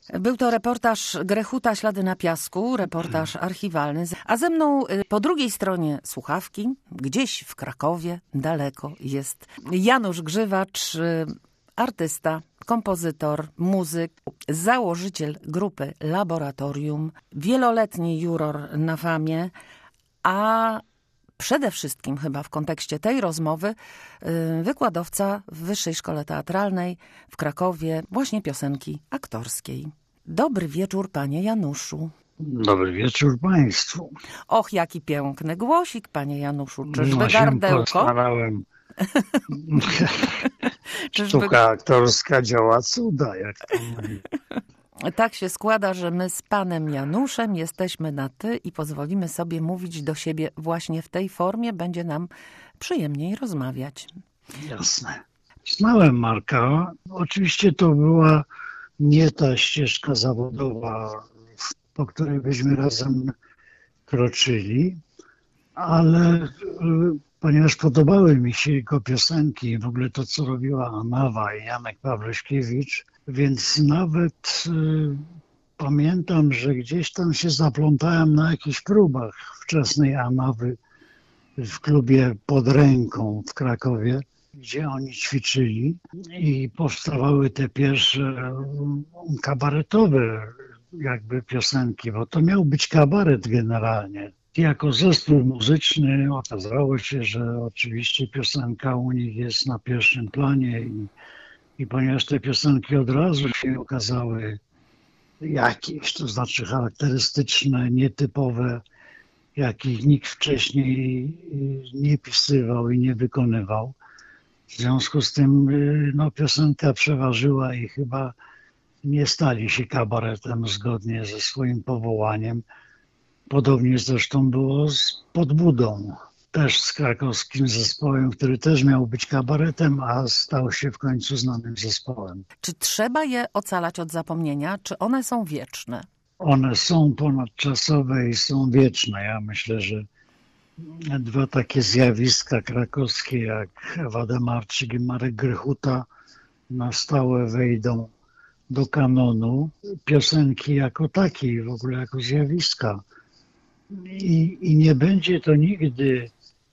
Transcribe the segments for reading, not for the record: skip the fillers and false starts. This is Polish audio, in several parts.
Był to reportaż Grechuta Ślady na piasku, reportaż archiwalny. A ze mną po drugiej stronie słuchawki, gdzieś w Krakowie, daleko, jest Janusz Grzywacz, artysta, kompozytor, muzyk, założyciel grupy Laboratorium, wieloletni juror na FAMie, a przede wszystkim chyba w kontekście tej rozmowy wykładowca w Wyższej Szkole Teatralnej w Krakowie właśnie piosenki aktorskiej. Dobry wieczór, panie Januszu. Dobry wieczór państwu. Och, jaki piękny głosik, panie Januszu. Czyżby No się gardełko? postarałem. Sztuka aktorska działa cuda, jak to mówi. Tak się składa, że my z panem Januszem jesteśmy na ty i pozwolimy sobie mówić do siebie właśnie w tej formie. Będzie nam przyjemniej rozmawiać. Jasne. Znałem Marka. Oczywiście to była nie ta ścieżka zawodowa, po której byśmy razem kroczyli, ale ponieważ podobały mi się jego piosenki, w ogóle to, co robiła Anawa i Janek Pawluśkiewicz, więc nawet pamiętam, że gdzieś tam się zaplątałem na jakichś próbach wczesnej Anawy w klubie Pod Ręką w Krakowie, gdzie oni ćwiczyli i powstawały te pierwsze kabaretowe jakby piosenki, bo to miał być kabaret generalnie. Jako zespół muzyczny okazało się, że oczywiście piosenka u nich jest na pierwszym planie i ponieważ te piosenki od razu się okazały jakieś, to znaczy charakterystyczne, nietypowe, jakich nikt wcześniej nie pisywał i nie wykonywał. W związku z tym no, piosenka przeważyła i chyba nie stali się kabaretem zgodnie ze swoim powołaniem. Podobnie zresztą było z Podbudą, też z krakowskim zespołem, który też miał być kabaretem, a stał się w końcu znanym zespołem. Czy trzeba je ocalać od zapomnienia, czy one są wieczne? One są ponadczasowe i są wieczne. Ja myślę, że dwa takie zjawiska krakowskie jak Ewa Demarczyk i Marek Grechuta na stałe wejdą do kanonu. Piosenki jako takiej, w ogóle jako zjawiska. I nie będzie to nigdy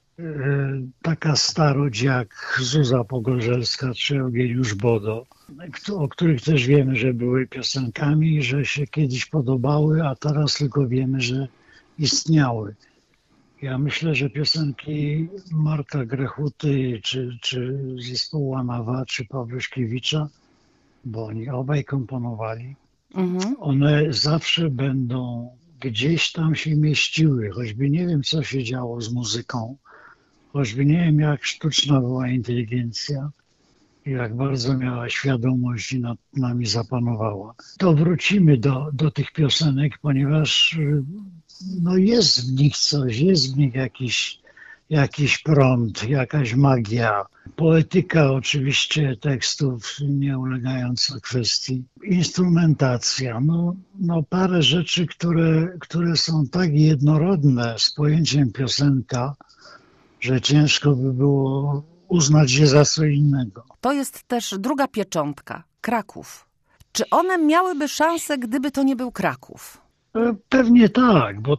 taka starość jak Zuza Pogorzelska czy Eugeniusz Bodo, o których też wiemy, że były piosenkami, że się kiedyś podobały, a teraz tylko wiemy, że istniały. Ja myślę, że piosenki Marka Grechuty czy zespołu Anawa czy Pawluśkiewicza, bo oni obaj komponowali, one zawsze będą gdzieś tam się mieściły, choćby nie wiem, co się działo z muzyką, choćby nie wiem, jak sztuczna była inteligencja, jak bardzo miała świadomość i nad nami zapanowała. To wrócimy do tych piosenek, ponieważ no jest w nich coś, jest w nich jakiś prąd, jakaś magia, poetyka oczywiście tekstów nie ulegająca kwestii, instrumentacja, no parę rzeczy, które są tak jednorodne z pojęciem piosenka, że ciężko by było uznać je za co innego. To jest też druga pieczątka, Kraków. Czy one miałyby szansę, gdyby to nie był Kraków? Pewnie tak, bo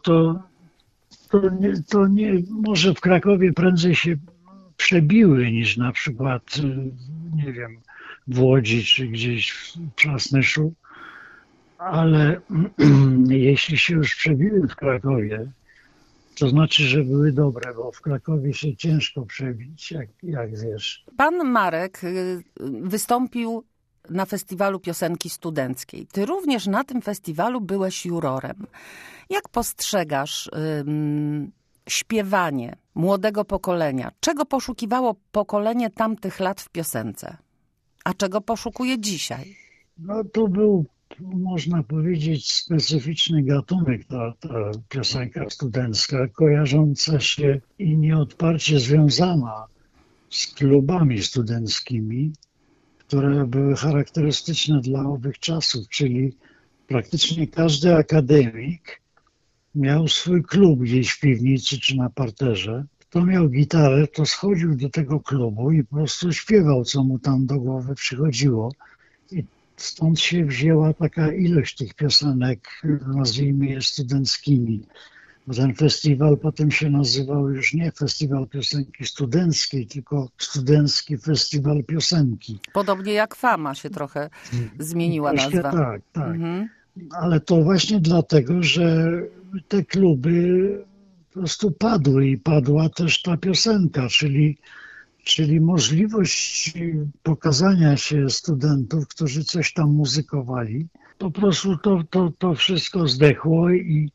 to nie może w Krakowie prędzej się przebiły niż na przykład, nie wiem, w Łodzi czy gdzieś w Przasnyszu, ale jeśli się już przebiły w Krakowie, to znaczy, że były dobre, bo w Krakowie się ciężko przebić, jak wiesz. Pan Marek wystąpił na festiwalu piosenki studenckiej. Ty również na tym festiwalu byłeś jurorem. Jak postrzegasz śpiewanie młodego pokolenia? Czego poszukiwało pokolenie tamtych lat w piosence? A czego poszukuje dzisiaj? No to był, można powiedzieć, specyficzny gatunek, ta piosenka studencka, kojarząca się i nieodparcie związana z klubami studenckimi, które były charakterystyczne dla owych czasów, czyli praktycznie każdy akademik miał swój klub gdzieś w piwnicy czy na parterze. Kto miał gitarę, to schodził do tego klubu i po prostu śpiewał, co mu tam do głowy przychodziło. I stąd się wzięła taka ilość tych piosenek, nazwijmy je studenckimi. Bo ten festiwal potem się nazywał już nie Festiwal Piosenki Studenckiej, tylko Studencki Festiwal Piosenki. Podobnie jak Fama się trochę zmieniła Troszkę nazwa. tak, tak. Ale to właśnie dlatego, że te kluby po prostu padły i padła też ta piosenka, czyli możliwość pokazania się studentów, którzy coś tam muzykowali. Po prostu to wszystko zdechło i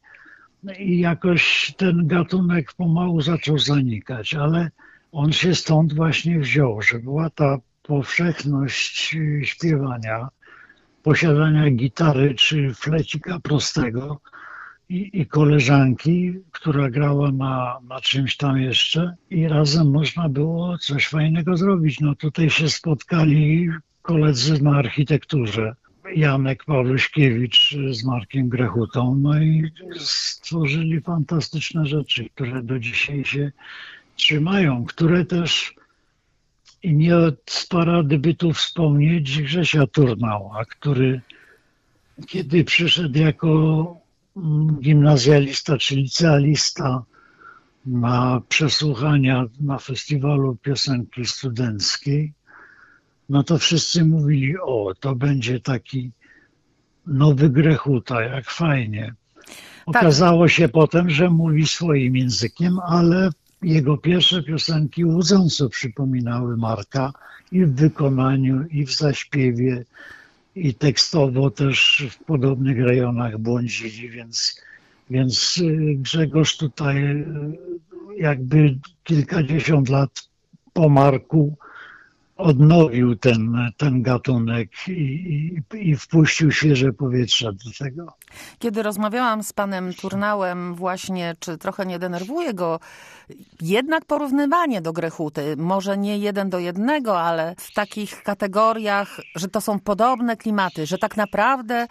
jakoś ten gatunek pomału zaczął zanikać, ale on się stąd właśnie wziął, że była ta powszechność śpiewania, posiadania gitary czy flecika prostego i koleżanki, która grała na czymś tam jeszcze i razem można było coś fajnego zrobić. No tutaj się spotkali koledzy na architekturze. Janek Pawluśkiewicz z Markiem Grechutą, no i stworzyli fantastyczne rzeczy, które do dzisiaj się trzymają, które też i nie od parady by tu wspomnieć Grzesia Turnała, który kiedy przyszedł jako gimnazjalista czy licealista na przesłuchania na festiwalu piosenki studenckiej, no to wszyscy mówili, o, to będzie taki nowy Grechuta, jak fajnie. Okazało się potem, że mówi swoim językiem, ale jego pierwsze piosenki łudząco przypominały Marka i w wykonaniu, i w zaśpiewie, i tekstowo też w podobnych rejonach błądzili, więc Grzegorz tutaj jakby kilkadziesiąt lat po Marku odnowił ten gatunek i wpuścił świeże powietrze do tego. Kiedy rozmawiałam z panem Turnałem właśnie, czy trochę nie denerwuje go jednak porównywanie do Grechuty, może nie 1:1, ale w takich kategoriach, że to są podobne klimaty, że tak naprawdę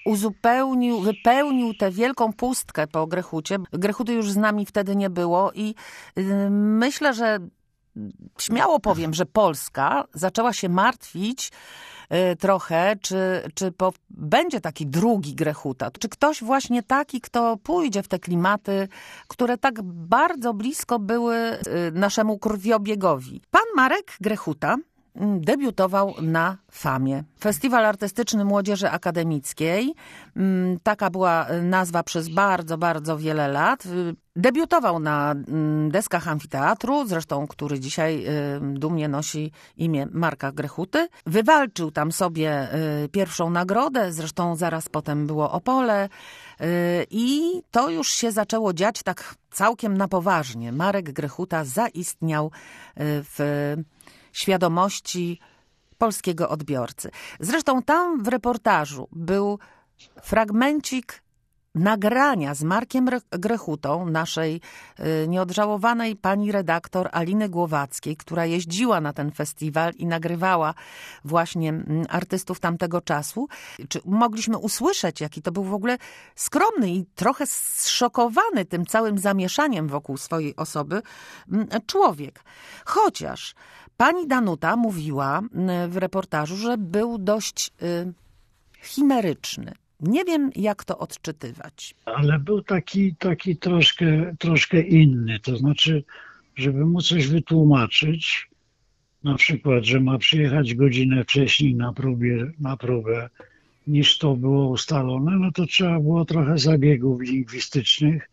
wypełnił tę wielką pustkę po Grechucie. Grechuty już z nami wtedy nie było i myślę, że śmiało powiem, że Polska zaczęła się martwić trochę, czy będzie taki drugi Grechuta. Czy ktoś właśnie taki, kto pójdzie w te klimaty, które tak bardzo blisko były naszemu krwiobiegowi. Pan Marek Grechuta debiutował na Famie. Festiwal Artystyczny Młodzieży Akademickiej. Taka była nazwa przez bardzo, bardzo wiele lat. Debiutował na deskach amfiteatru, zresztą który dzisiaj dumnie nosi imię Marka Grechuty. Wywalczył tam sobie pierwszą nagrodę, zresztą zaraz potem było Opole i to już się zaczęło dziać tak całkiem na poważnie. Marek Grechuta zaistniał w świadomości polskiego odbiorcy. Zresztą tam w reportażu był fragmencik nagrania z Markiem Grechutą, naszej nieodżałowanej pani redaktor Aliny Głowackiej, która jeździła na ten festiwal i nagrywała właśnie artystów tamtego czasu. Czy mogliśmy usłyszeć, jaki to był w ogóle skromny i trochę zszokowany tym całym zamieszaniem wokół swojej osoby człowiek. Chociaż pani Danuta mówiła w reportażu, że był dość chimeryczny. Nie wiem, jak to odczytywać. Ale był taki troszkę inny. To znaczy, żeby mu coś wytłumaczyć, na przykład, że ma przyjechać godzinę wcześniej na próbę, niż to było ustalone, no to trzeba było trochę zabiegów lingwistycznych,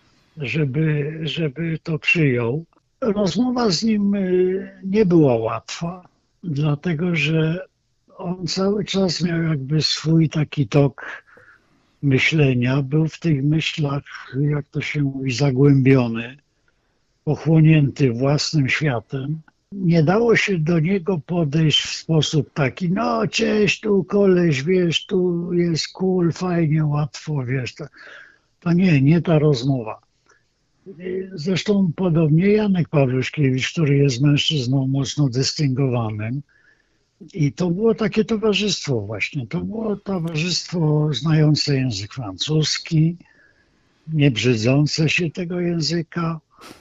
żeby to przyjął. Rozmowa z nim nie była łatwa, dlatego że on cały czas miał jakby swój taki tok myślenia, był w tych myślach, jak to się mówi, zagłębiony, pochłonięty własnym światem. Nie dało się do niego podejść w sposób taki, no cześć, tu koleś, wiesz, tu jest cool, fajnie, łatwo, wiesz. To nie ta rozmowa. Zresztą podobnie Janek Pawluśkiewicz, który jest mężczyzną mocno dystyngowanym. I to było takie towarzystwo właśnie. To było towarzystwo znające język francuski, nie brzydzące się tego języka,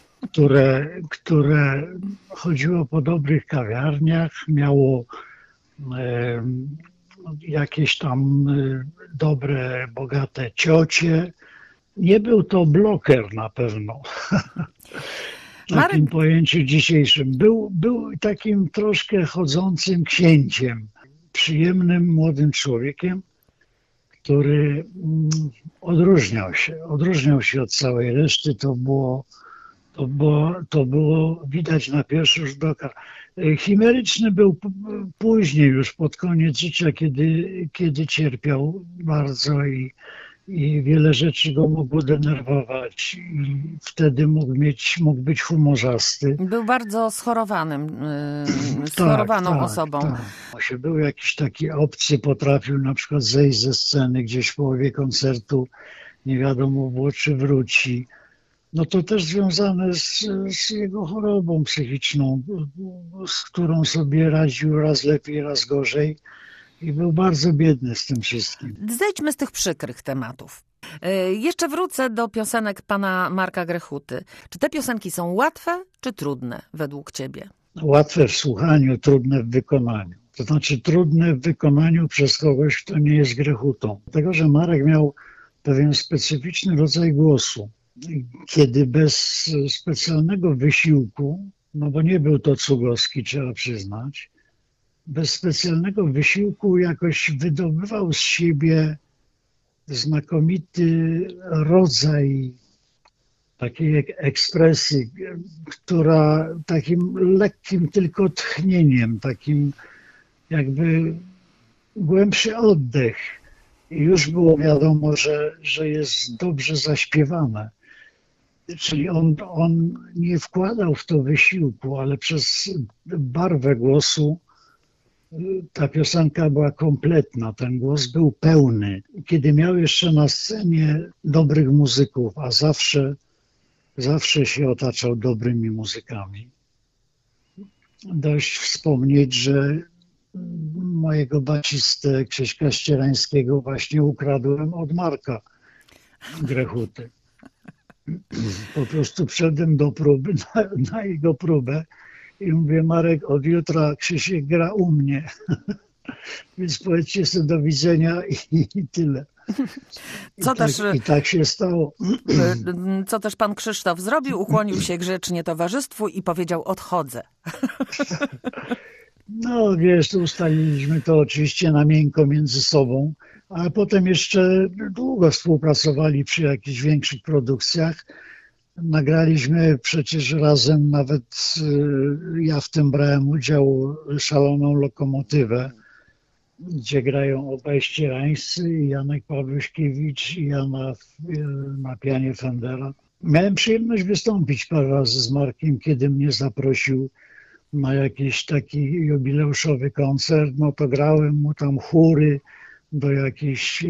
które chodziło po dobrych kawiarniach, miało jakieś tam dobre, bogate ciocie. Nie był to bloker na pewno. W takim pojęciu dzisiejszym. Był takim troszkę chodzącym księciem, przyjemnym młodym człowiekiem, który odróżniał się od całej reszty. To było widać na pierwszy rzut oka. Chimeryczny był później, już pod koniec życia, kiedy cierpiał bardzo i wiele rzeczy go mogło denerwować i wtedy mógł być humorzasty. Był bardzo schorowaną osobą. Tak. Był jakiś taki obcy, potrafił na przykład zejść ze sceny gdzieś w połowie koncertu, nie wiadomo było, czy wróci. No to też związane z jego chorobą psychiczną, z którą sobie radził raz lepiej, raz gorzej. I był bardzo biedny z tym wszystkim. Zejdźmy z tych przykrych tematów. Jeszcze wrócę do piosenek pana Marka Grechuty. Czy te piosenki są łatwe, czy trudne według ciebie? Łatwe w słuchaniu, trudne w wykonaniu. To znaczy trudne w wykonaniu przez kogoś, kto nie jest Grechutą. Dlatego, że Marek miał pewien specyficzny rodzaj głosu. Kiedy bez specjalnego wysiłku, no bo nie był to Cugowski, trzeba przyznać, bez specjalnego wysiłku jakoś wydobywał z siebie znakomity rodzaj takiej ekspresji, która takim lekkim tylko tchnieniem, takim jakby głębszy oddech i już było wiadomo, że jest dobrze zaśpiewane. Czyli on nie wkładał w to wysiłku, ale przez barwę głosu ta piosenka była kompletna, ten głos był pełny. Kiedy miał jeszcze na scenie dobrych muzyków, a zawsze się otaczał dobrymi muzykami. Dość wspomnieć, że mojego bacistę Krzyśka Ścierańskiego właśnie ukradłem od Marka Grechuty. Po prostu wszedłem do próby, na jego próbę i mówię: Marek, od jutra Krzysiek gra u mnie. Więc powiedzcie sobie do widzenia i tyle. I tak się stało. Co też pan Krzysztof zrobił? Ukłonił się grzecznie towarzystwu i powiedział: odchodzę. No wiesz, to ustaliliśmy to oczywiście na miękko między sobą, ale potem jeszcze długo współpracowali przy jakichś większych produkcjach. Nagraliśmy przecież razem, nawet ja w tym brałem udział, Szaloną lokomotywę, gdzie grają obaj ścierańscy, Janek Pawluśkiewicz i ja na pianie Fendera. Miałem przyjemność wystąpić parę razy z Markiem, kiedy mnie zaprosił na jakiś taki jubileuszowy koncert. No to grałem mu tam chóry do jakiejś,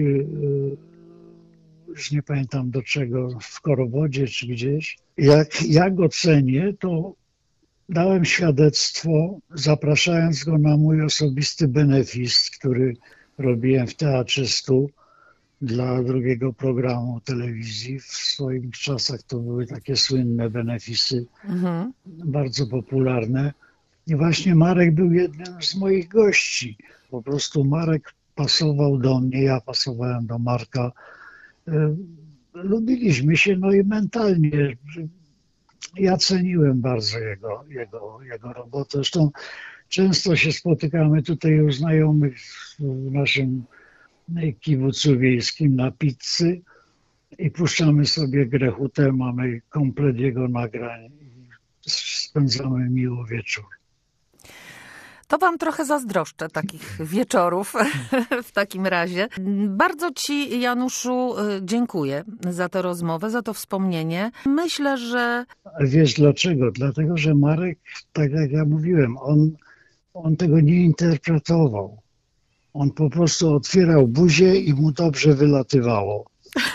już nie pamiętam do czego, w Korowodzie czy gdzieś. Jak ja go cenię, to dałem świadectwo, zapraszając go na mój osobisty benefis, który robiłem w Teatrze Stu dla drugiego programu telewizji. W swoich czasach to były takie słynne benefisy, bardzo popularne. I właśnie Marek był jednym z moich gości. Po prostu Marek pasował do mnie, ja pasowałem do Marka. Lubiliśmy się, no i mentalnie. Ja ceniłem bardzo jego robotę. Zresztą często się spotykamy tutaj u znajomych w naszym kibucu wiejskim na pizzy i puszczamy sobie Grechutę, mamy komplet jego nagrań i spędzamy miło wieczór. To wam trochę zazdroszczę takich wieczorów w takim razie. Bardzo ci, Januszu, dziękuję za tę rozmowę, za to wspomnienie. Myślę, że... Wiesz dlaczego? Dlatego, że Marek, tak jak ja mówiłem, on tego nie interpretował. On po prostu otwierał buzię i mu dobrze wylatywało.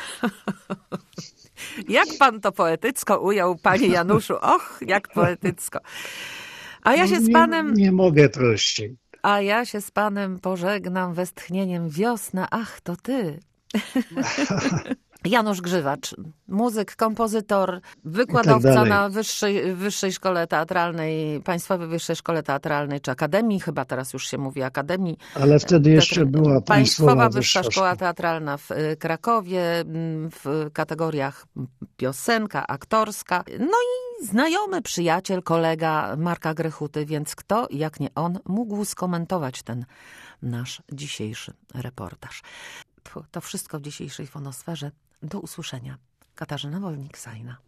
Jak pan to poetycko ujął, panie Januszu? Och, jak poetycko. A ja się z panem... Nie mogę prościej. A ja się z panem pożegnam westchnieniem: wiosna, ach, to ty. Janusz Grzywacz, muzyk, kompozytor, wykładowca na Wyższej Szkole Teatralnej, Państwowej Wyższej Szkole Teatralnej, czy Akademii, chyba teraz już się mówi Akademii. Ale wtedy jeszcze była Państwowa Wyższa Szkoła Teatralna w Krakowie, w kategoriach piosenka, aktorska. No i znajomy przyjaciel, kolega Marka Grechuty, więc kto jak nie on mógł skomentować ten nasz dzisiejszy reportaż. To wszystko w dzisiejszej Fonosferze. Do usłyszenia. Katarzyna Wolnik-Sajna.